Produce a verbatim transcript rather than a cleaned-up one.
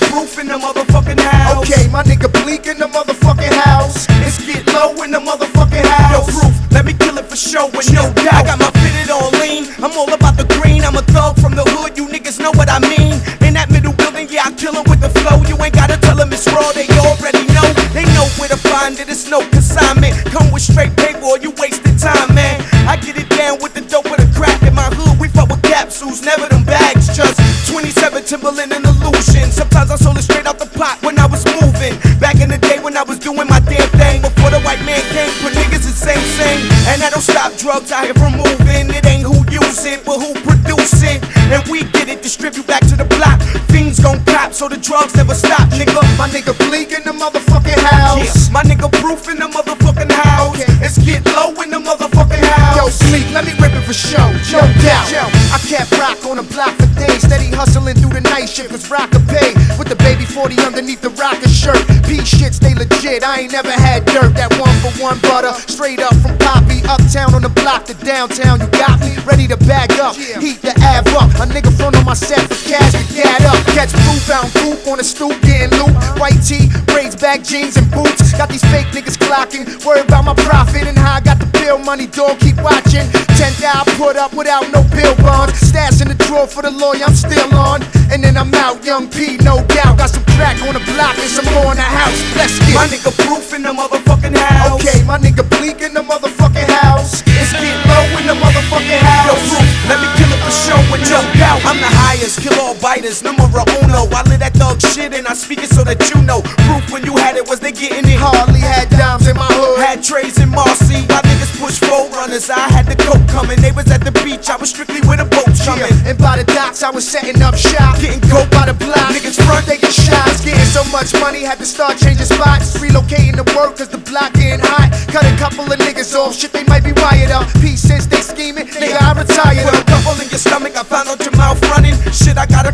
Proof in the motherfucking house. Okay, my nigga Bleak in the motherfucking house. It's get low in the motherfucking house. Yo, Proof, let me kill it for show with no doubt. I got my fitted on lean, I'm all about the green. I'm a thug from the hood, you niggas know what I mean. In that middle building, yeah, I kill 'em with the flow. You ain't gotta tell 'em it's raw, they already know. They know where to find it, it's no consignment. Come with straight paper or you wasting time, man. I get it down with the dope with the crack. In my hood, we fuck with capsules, never them bags. Just twenty-seven Timberland and illusion. Sometimes I sold it straight out the pot when I was moving. Back in the day when I was doing my damn thing. Before the white man came, put niggas in same sing. And I don't stop drugs out here from moving. It ain't who use it, but who produce it. And we get it, distribute back to the block. Fiends gon' cop, so the drugs never stop, nigga. My nigga Bleak in the motherfucking house. Yeah, my nigga Proof in the motherfucking house. Okay. It's get low in the motherfucking house. Yo, Bleak, let me rip it for show. No doubt. Yo, I kept rock on the block for days. Steady hustling through the night shift, cause rock a pay. With the baby forty underneath the rocker shirt. P shit stay legit, I ain't never had dirt. That one for one butter, straight up from Poppy. Uptown on the block to downtown, you got me. Ready to bag up, heat the ab up. A nigga front on my set for cash to get up. Catch Proof out coupe on the stoop, getting loot. White tee, braids, back jeans, and boots. Got these fake niggas clocking. Worry about my profit and how I got the bill money, dog, keep watching. Ten I put up without no bill bond. Stash in the drawer for the lawyer, I'm still on. And then I'm out, young P, no doubt. Got some crack on the block and some more in the house. Let's get my nigga Proof in the motherfucking house. Okay, my nigga Bleak in the motherfucking house. It's get low in the motherfucking house. Yo, Proof, let me kill it for show with no doubt. I'm the highest, kill all biters, numero uno. I live that thug shit and I speak it so that you know. Proof when you had it was they getting it. Hardly had dimes in my hood. Had trays in Marcy. My niggas push four runners. I had the coke coming. They was at the beach. I was strictly with a boat coming. Yeah, and by the docks I was setting up shop. Getting coke by the block. Niggas front, they get shots. Getting so much money, had to start changing spots. Relocating to work cause the block getting hot. Cut a couple of niggas off. Shit, they might be wired up. P since they scheming. Nigga, I retired up. Put a couple in your stomach. I found out your mouth running. Shit, I gotta